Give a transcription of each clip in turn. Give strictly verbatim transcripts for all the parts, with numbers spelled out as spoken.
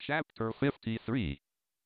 Chapter fifty-three.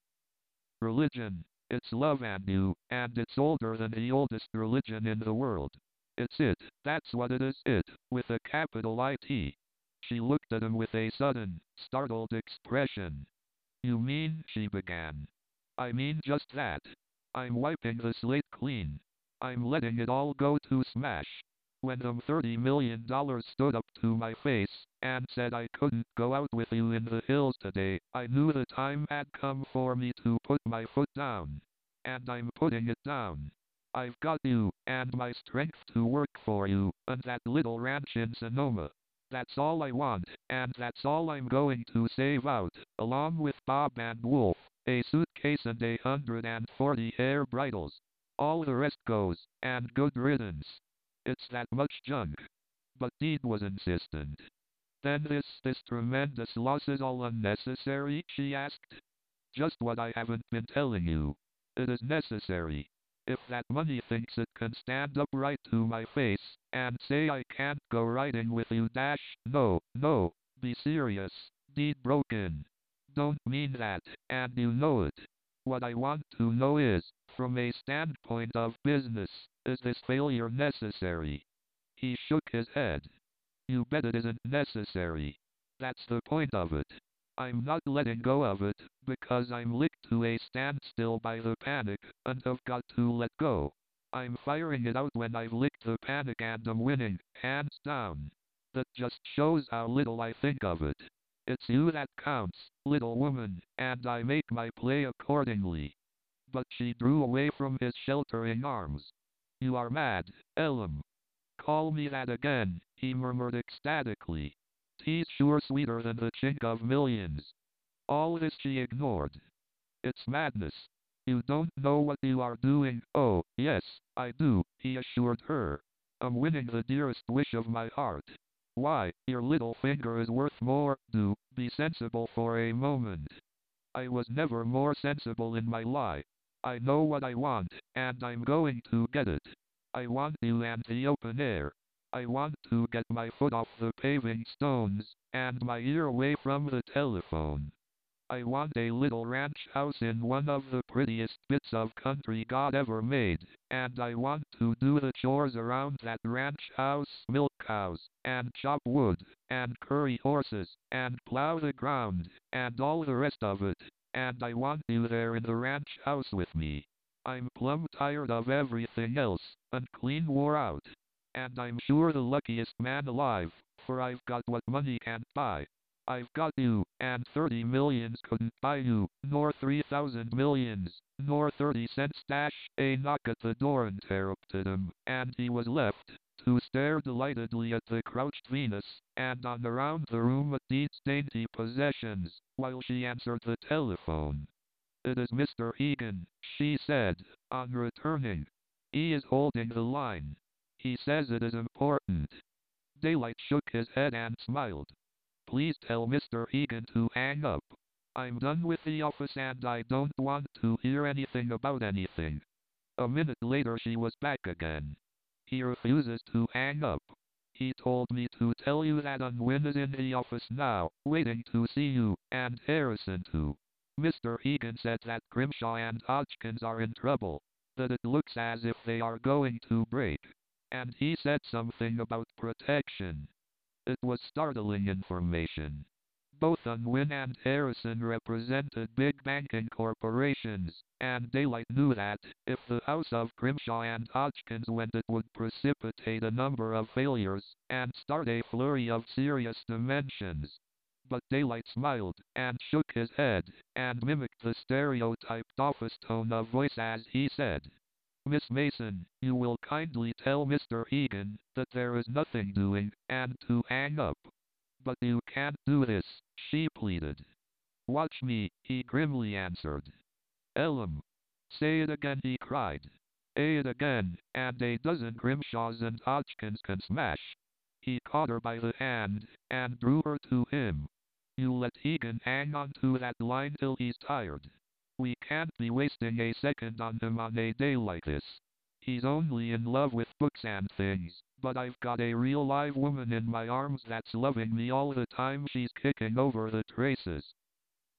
Religion. It's love and you, and it's older than the oldest religion in the world. It's it, that's what it is, it, with a capital I T. She looked at him with a sudden, startled expression. You mean, she began. I mean just that. I'm wiping the slate clean. I'm letting it all go to smash. When them thirty million dollars stood up to my face, and said I couldn't go out with you in the hills today, I knew the time had come for me to put my foot down. And I'm putting it down. I've got you, and my strength to work for you, and that little ranch in Sonoma. That's all I want, and that's all I'm going to save out, along with Bob and Wolf, a suitcase and a hundred and forty hair bridles. All the rest goes, and good riddance. It's that much junk. But Deed was insistent. Then this, this tremendous loss is all unnecessary, she asked. Just what I haven't been telling you. It is necessary. If that money thinks it can stand up right to my face, and say I can't go riding with you dash, no, no, be serious, Deed broke in. Don't mean that, and you know it. What I want to know is, from a standpoint of business, is this failure necessary? He shook his head. You bet it isn't necessary. That's the point of it. I'm not letting go of it, because I'm licked to a standstill by the panic, and have got to let go. I'm firing it out when I've licked the panic and I'm winning, hands down. That just shows how little I think of it. It's you that counts, little woman, and I make my play accordingly. But she drew away from his sheltering arms. You are mad, Ellen. Call me that again, he murmured ecstatically. He's sure sweeter than the chink of millions. All this she ignored. It's madness. You don't know what you are doing. Oh, yes, I do, he assured her. I'm winning the dearest wish of my heart. Why, your little finger is worth more. Do be sensible for a moment. I was never more sensible in my life. I know what I want, and I'm going to get it. I want you and the open air. I want to get my foot off the paving stones, and my ear away from the telephone. I want a little ranch house in one of the prettiest bits of country God ever made, and I want to do the chores around that ranch house, milk cows, and chop wood, and curry horses, and plow the ground, and all the rest of it, and I want you there in the ranch house with me. I'm plumb tired of everything else, and clean wore out. And I'm sure the luckiest man alive, for I've got what money can't buy. I've got you, and thirty millions couldn't buy you, nor three thousand millions, nor thirty cents dash. A knock at the door interrupted him, and he was left to stare delightedly at the crouched Venus, and on around the room at Deed's dainty possessions, while she answered the telephone. It is Mister Egan, she said, on returning. He is holding the line. He says it is important. Daylight shook his head and smiled. Please tell Mister Egan to hang up. I'm done with the office and I don't want to hear anything about anything. A minute later she was back again. He refuses to hang up. He told me to tell you that Unwin is in the office now, waiting to see you, and Harrison too. Mister Egan said that Grimshaw and Hodgkins are in trouble, that it looks as if they are going to break. And he said something about protection. It was startling information. Both Unwin and Harrison represented big banking corporations, and Daylight knew that, if the house of Grimshaw and Hodgkins went, it would precipitate a number of failures, and start a flurry of serious dimensions. But Daylight smiled, and shook his head, and mimicked the stereotyped office tone of voice as he said, Miss Mason, you will kindly tell Mister Egan that there is nothing doing, and to hang up. But you can't do this, she pleaded. Watch me, he grimly answered. Ellen. Say it again, he cried. Say it again, and a dozen Grimshaws and Hodgkins can smash. He caught her by the hand, and drew her to him. You let Egan hang on to that line till he's tired. We can't be wasting a second on him on a day like this. He's only in love with books and things, but I've got a real live woman in my arms that's loving me all the time she's kicking over the traces.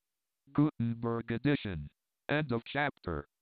Gutenberg edition. End of chapter.